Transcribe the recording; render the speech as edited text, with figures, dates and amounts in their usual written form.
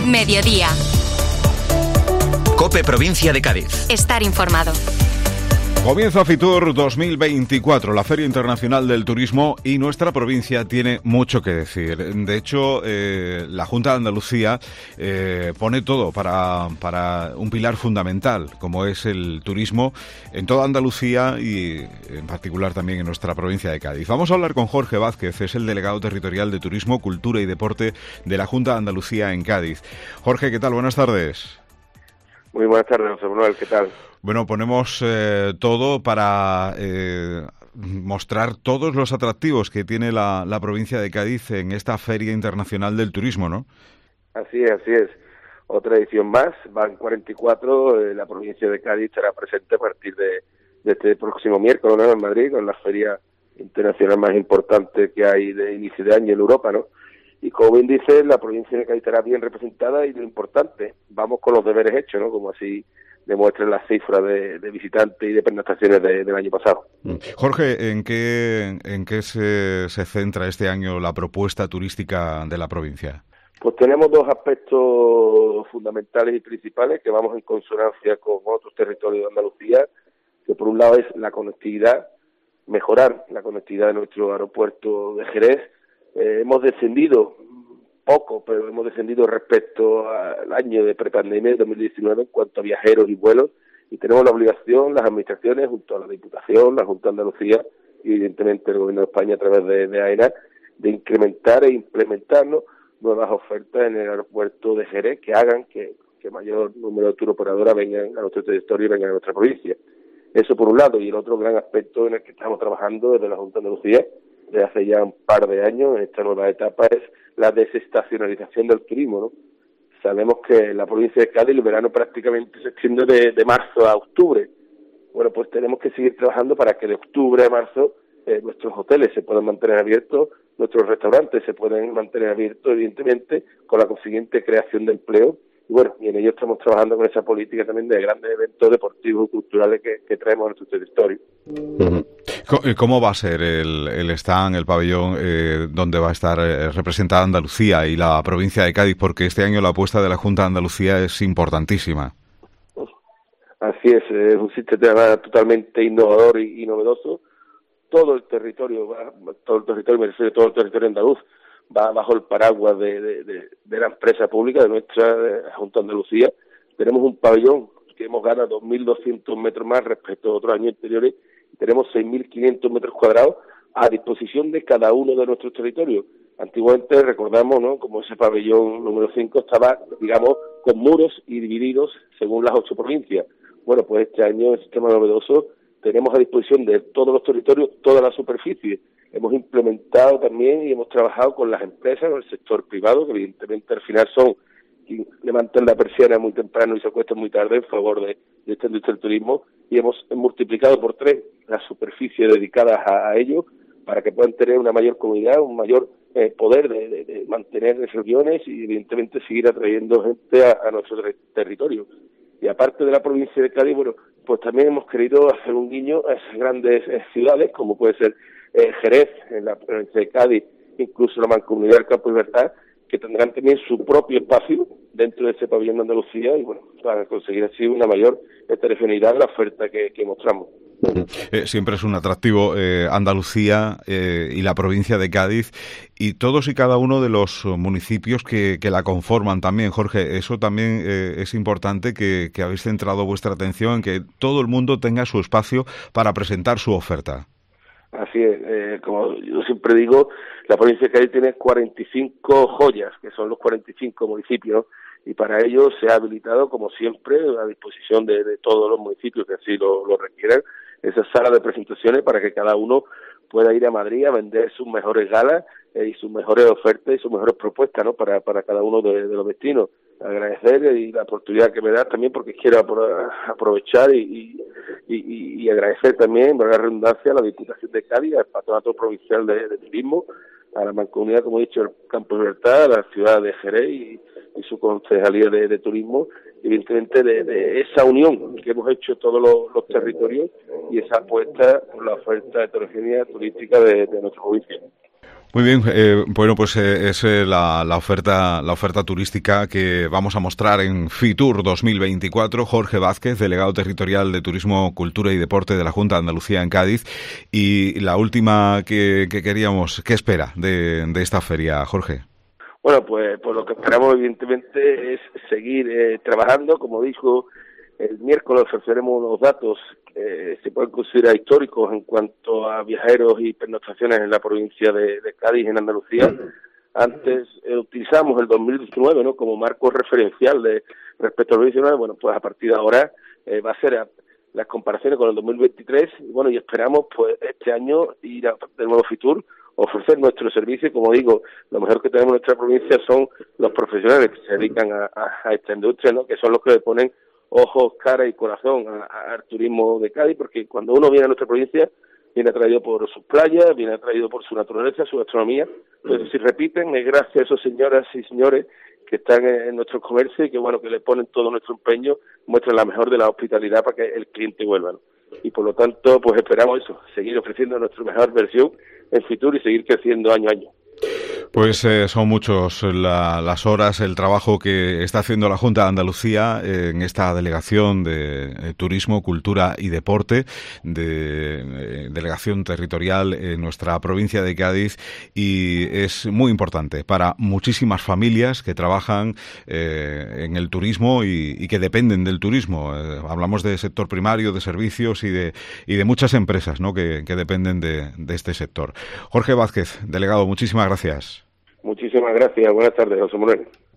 Mediodía. COPE Provincia de Cádiz. Estar informado. Comienza Fitur 2024, la Feria Internacional del Turismo, y nuestra provincia tiene mucho que decir. De hecho, la Junta de Andalucía pone todo para un pilar fundamental, como es el turismo, en toda Andalucía y en particular también en nuestra provincia de Cádiz. Vamos a hablar con Jorge Vázquez, es el delegado territorial de Turismo, Cultura y Deporte de la Junta de Andalucía en Cádiz. Jorge, ¿qué tal? Buenas tardes. Muy buenas tardes, José Manuel, ¿qué tal? Bueno, ponemos todo para mostrar todos los atractivos que tiene la provincia de Cádiz en esta Feria Internacional del Turismo, ¿no? Así es. Otra edición más, van 44, la provincia de Cádiz estará presente a partir de este próximo miércoles, ¿no?, en Madrid, con la feria internacional más importante que hay de inicio de año en Europa, ¿no? Y como bien dice, la provincia de Cádiz estará bien representada y lo importante, vamos con los deberes hechos, ¿no?, como así demuestran las cifras de visitantes y de pernoctaciones del año pasado. Jorge, ¿en qué se centra este año la propuesta turística de la provincia? Pues tenemos dos aspectos fundamentales y principales que vamos en consonancia con otros territorios de Andalucía, que por un lado es la conectividad, mejorar la conectividad de nuestro aeropuerto de Jerez. Hemos descendido poco, pero hemos descendido respecto al año de prepandemia, de 2019, en cuanto a viajeros y vuelos, y tenemos la obligación, las administraciones, junto a la Diputación, la Junta de Andalucía y evidentemente el Gobierno de España a través de AENA, de incrementar e implementar, ¿no?, nuevas ofertas en el aeropuerto de Jerez que hagan que mayor número de turoperadores vengan a nuestro territorio y vengan a nuestra provincia. Eso por un lado, y el otro gran aspecto en el que estamos trabajando desde la Junta de Andalucía desde hace ya un par de años en esta nueva etapa es la desestacionalización del turismo, ¿no? Sabemos que en la provincia de Cádiz el verano prácticamente se extiende de marzo a octubre. Bueno, pues tenemos que seguir trabajando para que de octubre a marzo nuestros hoteles se puedan mantener abiertos, nuestros restaurantes se pueden mantener abiertos, evidentemente, con la consiguiente creación de empleo. Y bueno, y en ello estamos trabajando con esa política también de grandes eventos deportivos y culturales que traemos a nuestro territorio. ¿Cómo va a ser el stand, el pabellón, donde va a estar representada Andalucía y la provincia de Cádiz? Porque este año la apuesta de la Junta de Andalucía es importantísima. Así es un sistema totalmente innovador y novedoso. Todo el territorio, me refiero a todo el territorio andaluz, va bajo el paraguas de la empresa pública, de nuestra Junta de Andalucía. Tenemos un pabellón que hemos ganado 2.200 metros más respecto a otros años anteriores, y tenemos 6.500 metros cuadrados a disposición de cada uno de nuestros territorios. Antiguamente, recordamos, ¿no?, como ese pabellón número 5 estaba, digamos, con muros y divididos según las 8 provincias. Bueno, pues este año, el sistema novedoso, tenemos a disposición de todos los territorios toda la superficie. Hemos implementado también y hemos trabajado con las empresas, con el sector privado, que evidentemente al final son quienes levantan la persiana muy temprano y se acuestan muy tarde en favor de esta industria del turismo, y hemos multiplicado por 3 las superficies dedicadas a ello para que puedan tener una mayor comunidad, un mayor poder de mantener reuniones y evidentemente seguir atrayendo gente a nuestro territorio. Y aparte de la provincia de Cádiz, bueno, pues también hemos querido hacer un guiño a esas grandes ciudades, como puede ser Jerez, en la provincia de Cádiz, incluso la Mancomunidad del Campo Libertad, que tendrán también su propio espacio dentro de ese pabellón de Andalucía y, bueno, para conseguir así una mayor heterogeneidad de la oferta que mostramos. Siempre es un atractivo Andalucía y la provincia de Cádiz y todos y cada uno de los municipios que la conforman también. Jorge, eso también es importante que habéis centrado vuestra atención en que todo el mundo tenga su espacio para presentar su oferta. Así es, como yo siempre digo, la provincia de Cádiz tiene 45 joyas, que son los 45 municipios, y para ello se ha habilitado, como siempre, a disposición de todos los municipios que así lo requieran, esa sala de presentaciones para que cada uno pueda ir a Madrid a vender sus mejores galas y sus mejores ofertas y sus mejores propuestas, ¿no?, para cada uno de los destinos. Agradecer y la oportunidad que me da también, porque quiero aprovechar y agradecer también, por la redundancia, a la Diputación de Cádiz, al Patronato Provincial de Turismo, a la Mancomunidad, como he dicho, el Campo de Libertad, a la ciudad de Jerez y su concejalía de turismo, evidentemente de esa unión que hemos hecho todos los territorios y esa apuesta por la oferta heterogénea turística de nuestra provincia. Muy bien, bueno, pues es la oferta turística que vamos a mostrar en Fitur 2024. Jorge Vázquez, delegado territorial de Turismo, Cultura y Deporte de la Junta de Andalucía en Cádiz. Y la última que queríamos, ¿qué espera de esta feria, Jorge? Bueno, pues lo que esperamos evidentemente es seguir trabajando. Como dijo, el miércoles ofreceremos unos datos que se pueden considerar históricos en cuanto a viajeros y pernoctaciones en la provincia de Cádiz, en Andalucía. Antes utilizamos el 2019, ¿no?, como marco referencial respecto al 2019. Bueno, pues a partir de ahora va a ser las comparaciones con el 2023, y bueno, y esperamos pues este año ir de nuevo Fitur, ofrecer nuestro servicio. Como digo, lo mejor que tenemos en nuestra provincia son los profesionales que se dedican a esta industria, ¿no?, que son los que le ponen ojos, cara y corazón al turismo de Cádiz, porque cuando uno viene a nuestra provincia viene atraído por sus playas, viene atraído por su naturaleza, su gastronomía. Entonces, si repiten, es gracias a esos señoras y señores que están en nuestro comercio y que, bueno, que le ponen todo nuestro empeño, muestran la mejor de la hospitalidad para que el cliente vuelva, ¿no? Y por lo tanto, pues esperamos eso, seguir ofreciendo nuestra mejor versión en Fitur y seguir creciendo año a año. Pues son muchos las horas, el trabajo que está haciendo la Junta de Andalucía en esta delegación de Turismo, Cultura y Deporte, de delegación territorial en nuestra provincia de Cádiz, y es muy importante para muchísimas familias que trabajan en el turismo y que dependen del turismo. Hablamos de sector primario, de servicios y de muchas empresas, ¿no?, que dependen de este sector. Jorge Vázquez, delegado, muchísimas gracias. Muchísimas gracias. Buenas tardes, José Manuel.